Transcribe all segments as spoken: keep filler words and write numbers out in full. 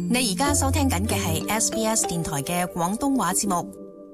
你而家收聽緊嘅係 S B S 電台嘅廣東話節目。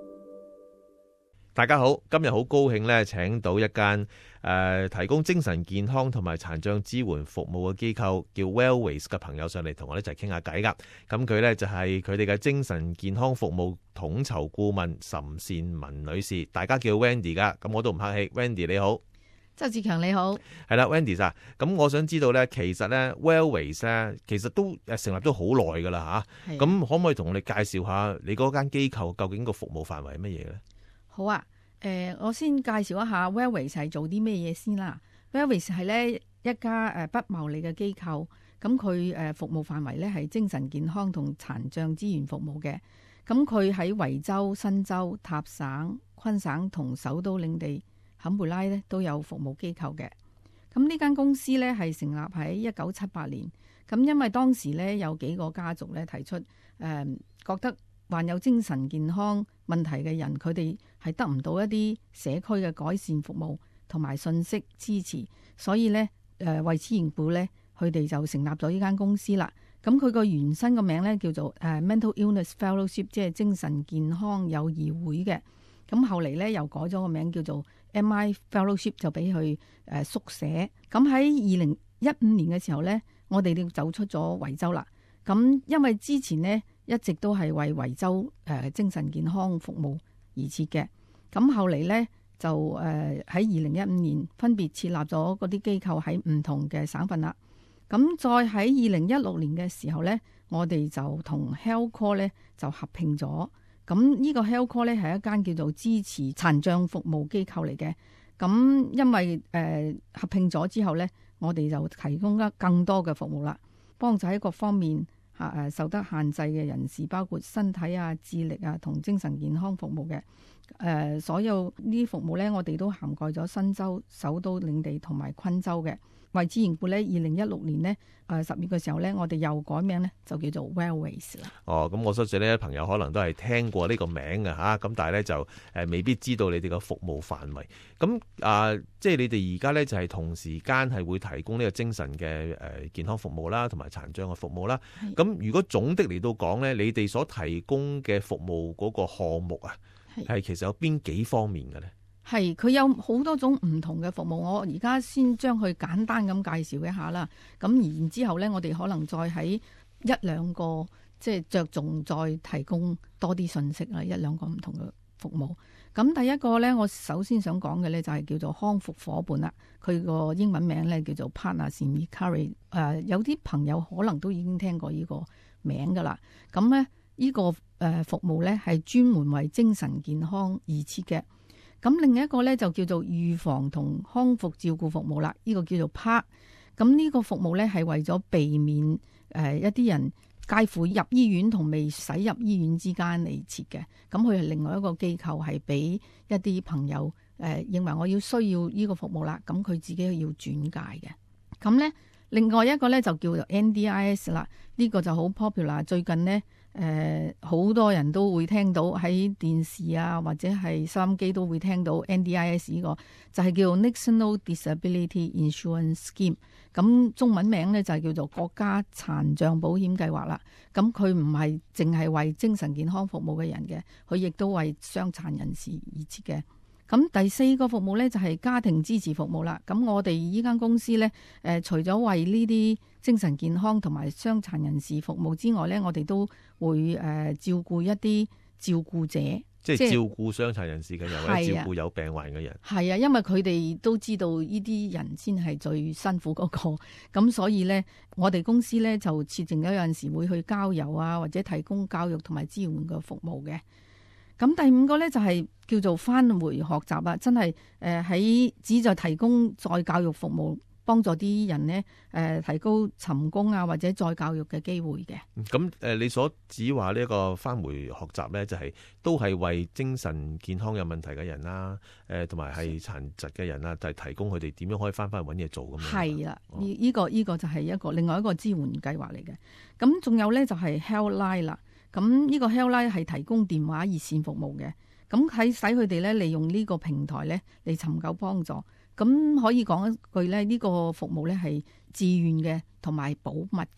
大家好，今日好高興咧，請到一間誒、呃、提供精神健康同埋殘障支援服務嘅機構，叫 Wellways 嘅朋友上嚟同我哋一齊傾下偈噶。咁佢咧就係佢哋嘅精神健康服務統籌顧問岑善文女士，大家叫 Wendy 噶。咁我都唔客氣 ，Wendy 你好。 周志強你好。 係啦 ，Wendy 啊，咁我想知道咧，其實咧 Wellways 咧，其實都誒成立咗好耐噶啦吓。咁可唔可以同我哋介紹下你嗰間機構究竟個服務範圍係乜嘢咧？ 好啊，誒、呃，我先介紹一下 Wellways 係做啲咩嘢先啦。Wellways 係咧一家誒不牟利嘅機構，咁佢誒服務範圍咧係精神健康同殘障支援服務嘅。咁佢喺維州、新州、塔省、昆省同首都領地坎培拉咧都有服務機構嘅。咁呢間公司咧係成立喺一九七八年。咁因為當時咧有幾個家族咧提出誒、呃、覺得患有精神健康問題嘅人，佢哋係得唔到一啲社區嘅改善服務同埋信息支持，所以咧誒、呃、為此而故咧，佢哋就成立咗呢間公司啦。咁佢個原生個名咧叫做誒、呃、Mental Illness Fellowship， 即係精神健康友誼會嘅。咁後嚟咧又改咗個名叫做 M I Fellowship， 就俾佢誒縮寫。咁喺二零一五年嘅時候咧，我哋就走出咗維州啦。咁因為之前呢一直都係為維州誒、呃、精神健康服務而設嘅。咁後嚟咧就誒喺二零一五年分別設立咗嗰啲機構喺唔同嘅省份啦。咁再喺二零一六年嘅時候咧，我哋就同 HealthCore 咧就合併咗。咁呢個 HealthCore 咧係一間叫做支持殘障服務機構嚟嘅。咁因為誒、呃、合併咗之後咧，我哋就提供得更多嘅服務啦，幫助喺各方面嚇誒受得限制嘅人士，包括身體啊、智力啊同精神健康服務嘅。誒、呃、所有呢啲服務咧，我哋都涵蓋咗新州、首都領地同埋昆州嘅。為之言故咧，二零一六年呢，誒十月嘅時候咧，我哋又改名咧，就叫做 Wellways 啦。 哦，咁我相信呢朋友可能都係聽過呢個名嘅嚇，咁但係咧就誒未必知道你哋嘅服務範圍。咁啊、呃，即係你哋而家咧就係同時間係會提供呢個精神嘅誒健康服務啦，同埋殘障嘅服務啦。咁如果總的嚟到講咧，你哋所提供嘅服務嗰個項目啊，係其實有邊幾方面嘅咧？ 係，佢有好多種唔同嘅服務，我而家先將佢簡單咁介紹一下啦。咁然之後呢，我哋可能再喺一兩個即係着重再提供多啲信息啦，一兩個唔同嘅服務。咁第一個呢，我首先想講嘅呢，就係叫做康復夥伴啦。佢個英文名呢，叫做 Partners in Recovery。誒，有啲朋友可能都已經聽過呢個名噶啦。咁呢，呢、呢個誒服務呢，係專門為精神健康而設嘅。咁另一個咧就叫做預防同康復照顧服務啦，呢、這個叫做 P A R。咁呢個服務咧係為咗避免誒、呃、一啲人介乎入醫院同未使入醫院之間嚟設嘅。咁佢係另外一個機構，係俾一啲朋友誒、呃、認為我要需要呢個服務啦，咁佢自己要轉介嘅。咁咧另外一個咧就叫做 N D I S 啦，呢、這個就好 popular。最近呢。誒好、呃、多人都會聽到喺電視啊，或者係收音機都會聽到 N D I S 呢個，就係、是、叫做 National Disability Insurance Scheme。咁中文名咧就係叫做國家殘障保險計劃啦。咁佢唔係淨係為精神健康服務嘅人嘅，佢亦都為傷殘人士而設嘅。咁第四個服務咧就係家庭支持服務啦。咁我哋依間公司咧，誒、呃、除咗為呢啲精神健康同埋傷殘人士服務之外咧，我哋都會誒、呃、照顧一啲照顧者， 即係照顧傷殘人士嘅人，或者照顧有病患嘅人。係啊，因為佢哋都知道呢啲人先係最辛苦嗰個，咁所以咧，我哋公司咧就設定咗有陣時會去郊遊啊，或者提供教育同埋支援嘅服務嘅。咁第五個咧就係叫做返回學習啊，真係誒喺旨在提供再教育服務，幫助啲人呢誒、呃、提高尋工啊或者再教育嘅機會嘅。 咁誒、呃，你所指話呢個返回學習咧，就係、是、都係為精神健康有問題嘅人啦，誒同埋係殘疾嘅人啦，就係、是、提供佢哋點樣可以返返去揾嘢做咁樣。係啦，呢呢、哦這個呢、這個就係一個另外一個支援計劃嚟嘅。咁仲有咧就係 Healthline 啦。咁呢個 Healthline 係提供電話熱線服務嘅，咁喺使佢哋咧利用呢個平台咧嚟尋求幫助。咁可以講一句咧，呢個服務咧係自願嘅同埋保密嘅。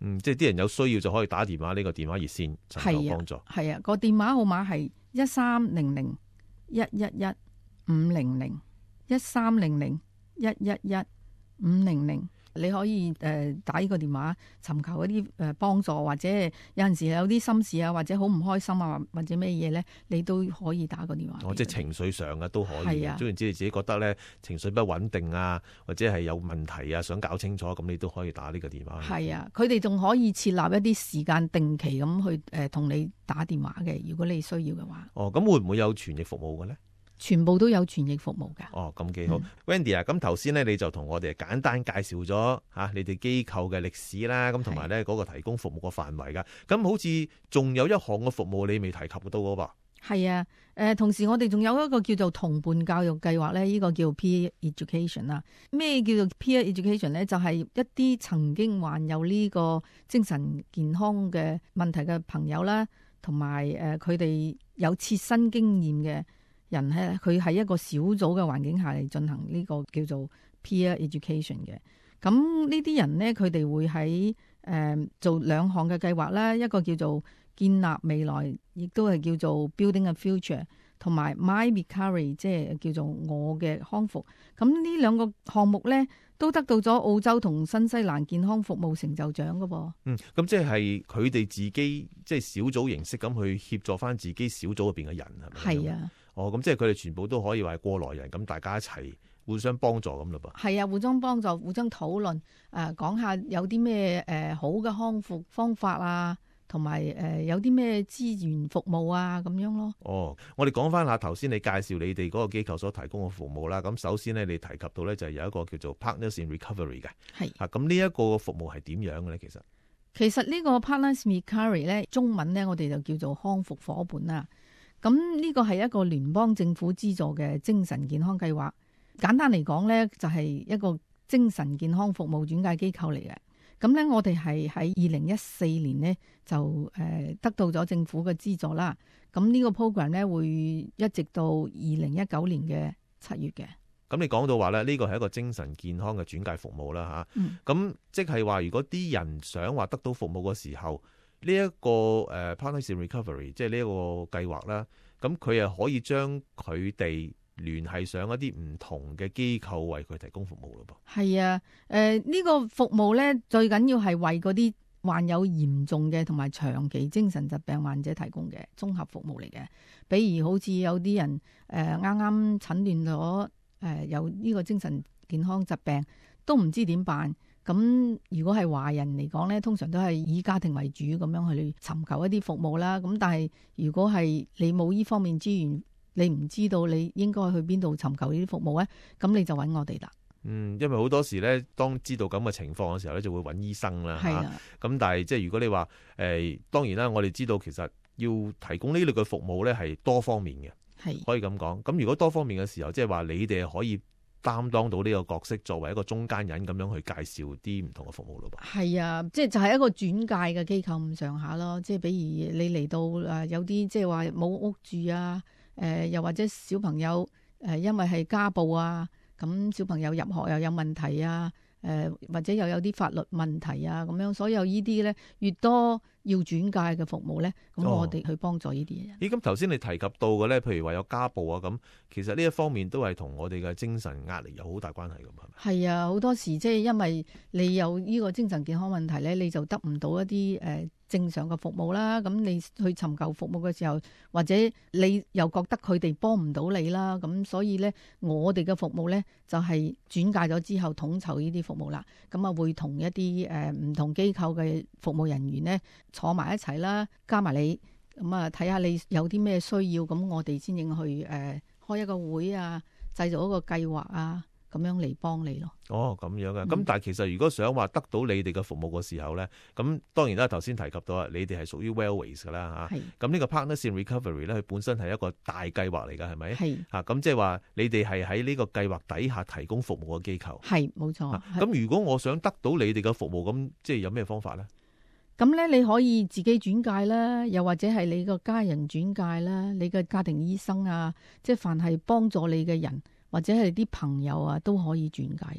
嗯，即係啲人有需要就可以打電話呢個電話熱線尋求幫助。 係啊，個電話號碼係一三零零一一一五零零一三零零一一一五零零。你可以誒、呃、打呢個電話尋求一啲誒幫助，或者有陣時有啲心事啊，或者好唔開心啊，或者咩嘢咧，你都可以打個電話。 哦，即係情緒上嘅都可以。係啊，總言之你自己覺得咧情緒不穩定啊，或者係有問題啊，想搞清楚，咁你都可以打呢個電話。係啊，佢哋仲可以設立一啲時間定期咁去誒同、呃、你打電話嘅，如果你需要嘅話。 哦，咁會唔會有傳譯服務嘅咧？ 全部都有傳譯服務㗎。 哦，咁幾好。嗯、Wendy 啊，咁頭先咧你就同我哋簡單介紹咗嚇你哋機構嘅歷史啦，咁同埋咧嗰個提供服務嘅範圍㗎。咁好似仲有一項嘅服務你未提及到嗰噃。 係啊，誒、呃、同時我哋仲有一個叫做同伴教育計劃咧，呢、這個叫 peer education 啦。咩叫做 peer education 咧？就係、是、一啲曾經患有呢個精神健康嘅問題嘅朋友啦，同埋誒佢哋有切身經驗嘅人咧，佢喺一個小組嘅環境下嚟進行呢個叫做 peer education 嘅。咁呢啲人呢，佢哋會喺誒、呃、做兩項嘅計劃啦，一個叫做建立未來，亦都係叫做 building a future， 同埋 my recovery， 即係叫做我嘅康復。咁呢兩個項目呢，都得到咗澳洲同新西蘭健康服務成就獎㗎噃。 嗯，咁即係佢哋自己即係小組形式咁去協助翻自己小組入邊嘅人係咪？係啊。哦，咁即係佢哋全部都可以話係過來人，咁大家一齊互相幫助咁嘞噃。係啊，互相幫助，互相討論，誒、呃，講下有啲咩誒好嘅康復方法啊，同埋誒有啲咩資源服務啊，咁樣咯。哦， 我哋講翻下頭先你介紹你哋嗰個機構所提供嘅服務啦。咁首先呢，你提及到咧就係有一個叫做 Partners in Recovery 嘅。係啊，咁呢一個服務係點樣嘅咧？其實其實呢個 Partners in Recovery 咧，中文咧我哋就叫做康復夥伴啦。咁呢個係一個聯邦政府資助嘅精神健康計劃。簡單嚟講呢，就係一個精神健康服務轉介機構嚟嘅。咁呢，我哋係喺二零一四年呢，就誒得到咗政府嘅資助啦。咁呢個 program 呢，會一直到二零一九年嘅七月嘅。 咁你講到話咧，呢個係一個精神健康嘅轉介服務啦嚇。咁、嗯、即係話，如果啲人想話得到服務嘅時候，呢、這、一個誒 Partners in Recovery，即係呢一個計劃啦，咁佢又可以將佢哋聯繫上一啲唔同嘅機構為佢提供服務咯噃。係啊，誒、呃、呢、這個服務咧最緊要係為嗰啲患有嚴重嘅同埋長期精神疾病患者提供嘅綜合服務嚟嘅。比如好似有啲人誒啱啱診斷咗誒有呢個精神健康疾病，都唔知點辦。咁如果係華人嚟講咧，通常都係以家庭為主咁樣去尋求一啲服務啦。咁但係如果係你冇呢方面資源，你唔知道你應該去邊度尋求呢啲服務咧，咁你就揾我哋啦。嗯，因為好多時咧，當知道咁嘅情況嘅時候咧，就會揾醫生啦。係啊。咁但係即係如果你話誒、呃，當然啦，我哋知道其實要提供呢類嘅服務咧係多方面嘅，係可以咁講。咁如果多方面嘅時候，即係話你哋可以擔當到呢個角色，作為一個中間人咁樣去介紹啲唔同嘅服務咯噃。係啊，即係就係一個轉介嘅機構咁上下咯。即係比如你嚟到誒有啲即係話冇屋住啊，誒、呃、又或者小朋友誒、呃、因為係家暴啊，咁小朋友入學又有問題啊，誒、呃、或者又有啲法律問題啊咁樣，所有呢啲咧越多要轉介嘅服務咧，咁我哋去幫助呢啲人。咦、哦，咁頭先你提及到嘅咧，譬如話有家暴啊，咁其實呢一方面都係同我哋嘅精神壓力有好大關係㗎嘛？係咪？係啊，好多時即係因為你有呢個精神健康問題咧，你就得唔到一啲誒、呃正常嘅服務啦，咁你去尋求服務嘅時候，或者你又覺得佢哋幫唔到你啦，咁所以呢，我哋嘅服務呢，就係轉介咗之後統籌呢啲服務啦，咁啊會同一啲誒唔同機構嘅服務人員呢坐埋一齊啦，加埋你，咁啊睇下你有啲咩需要，咁我哋先至去誒、呃、開一個會啊，製造一個計劃啊。咁樣嚟幫你咯。哦，咁樣嘅。咁、嗯、但係其實如果想話得到你哋嘅服務嘅時候咧，咁當然啦，頭先提及到啊，你哋係屬於 Wellways 㗎啦嚇。係。咁呢個 Partners in Recovery 咧，佢本身係一個大計劃嚟㗎，係咪？係。嚇，咁即係話你哋係喺呢個計劃底下提供服務嘅機構。係，冇錯。咁如果我想得到你哋嘅服務，咁即係有咩方法咧？咁咧，你可以自己轉介啦，又或者係你個家人轉介啦，你嘅家庭醫生啊，即係凡係幫助你嘅人。或者係啲朋友啊，都可以轉介嘅。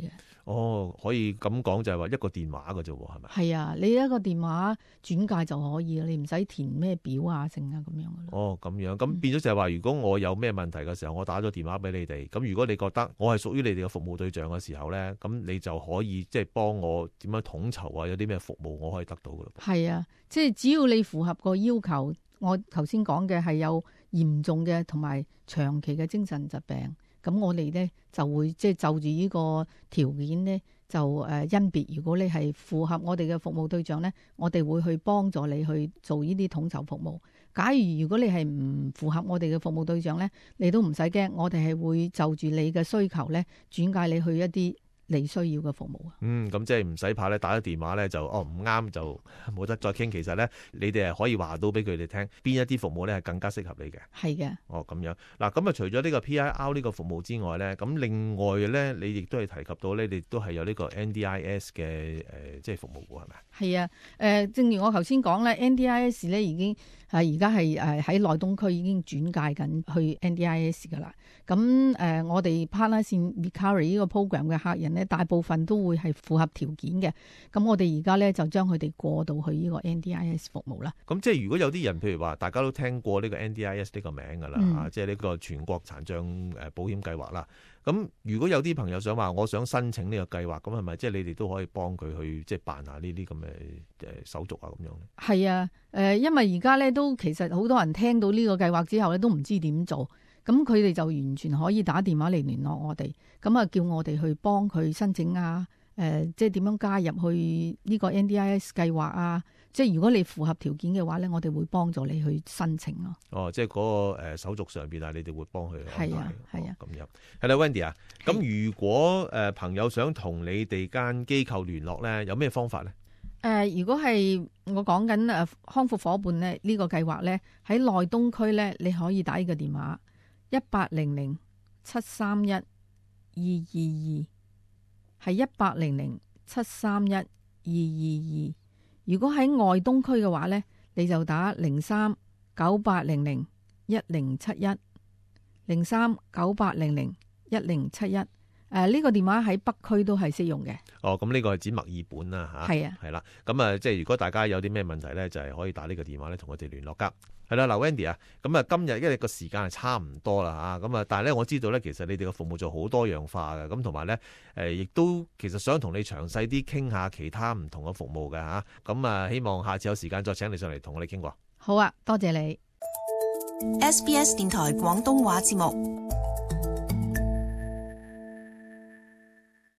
哦，可以咁講就係話一個電話嘅啫喎，係咪？ 係啊，你一個電話轉介就可以，你唔使填咩表啊，剩啊咁樣嘅咯。 哦，咁樣咁變咗就係話，如果我有咩問題嘅時候，我打咗電話俾你哋，咁如果你覺得我係屬於你哋嘅服務對象嘅時候咧，咁你就可以即係幫我點樣統籌啊？有啲咩服務我可以得到嘅咯？ 係啊，即係只要你符合個要求，我頭先講嘅係有嚴重嘅同埋長期嘅精神疾病，咁我哋咧就會即係就住呢個條件咧，就誒甄別。如果你係符合我哋嘅服務對象咧，我哋會去幫助你去做呢啲統籌服務。假如如果你係唔符合我哋嘅服務對象咧，你都唔使驚，我哋係會就住你嘅需求咧，轉介你去一啲你需要嘅服務啊。 嗯，咁即係唔使怕咧，打咗電話咧就哦唔啱就冇得再傾。其實咧，你哋係可以話到俾佢哋聽，邊一啲服務咧係更加適合你嘅。 係嘅。 哦，咁樣嗱，咁啊除咗呢個 P I R 呢個服務之外咧，咁另外咧，你亦都係提及到咧，你都係有呢個 N D I S 嘅誒、呃，即係服務嘅係咪？ 係啊，誒、呃，正如我頭先講咧 ，N D I S 咧已經係而家係誒喺內東區已經轉介緊去 N D I S 噶啦。咁誒、呃，我哋 Partners in Recovery 呢個 program 嘅客人咧，大部分都會係符合條件嘅。咁我哋而家咧就將佢哋過到去呢個 N D I S 服務啦。 咁即係如果有啲人，譬如話大家都聽過呢個 N D I S 呢個名噶啦，嗯啊、即係呢個全國殘障誒保險計劃啦。咁如果有啲朋友想話，我想申請呢個計劃，咁係咪即係你哋都可以幫佢去即係辦下呢啲咁嘅誒手續啊咁樣咧？係啊，誒、呃，因為而家咧都其實好多人聽到呢個計劃之後咧都唔知點做，咁佢哋就完全可以打電話嚟聯絡我哋，咁啊叫我哋去幫佢申請啊，誒、呃，即係點樣加入去呢個 N D I S 計劃啊？即係如果你符合條件嘅話咧，我哋會幫助你去申請咯。 哦，即係嗰個誒手續上邊啊，你哋會幫佢安排。 係啊，係啊。 咁、哦、樣係啦 ，Wendy 啊，咁如果誒朋友想同你哋間機構聯絡咧，有咩方法咧？誒、 呃，如果係我講緊誒康復夥伴咧，呢個計劃咧喺內東區咧，你可以打呢個電話一八零零七三一二二二，係一八零零七三一二二二。如果喺外東區嘅話咧，你就打零三九八零零一零七一，零三九八零零一零七一。誒，呢個電話喺北區都係適用嘅。哦， 咁呢個係指墨爾本啦，吓。係啊，係啦。咁啊，即係如果大家有啲咩問題咧，就係、是、可以打呢個電話咧，同我哋聯絡噶。係啦，嗱 Wendy 啊，咁啊，今日因為個時間係差唔多啦吓，咁啊，但係咧我知道咧，其實你哋嘅服務就好多樣化嘅，咁同埋咧，誒，亦都其實想同你詳細啲傾下其他唔同嘅服務嘅吓，咁啊，希望下次有時間再請你上嚟同我哋傾過。 好啊，多謝你。 S B S 電台廣東話節目。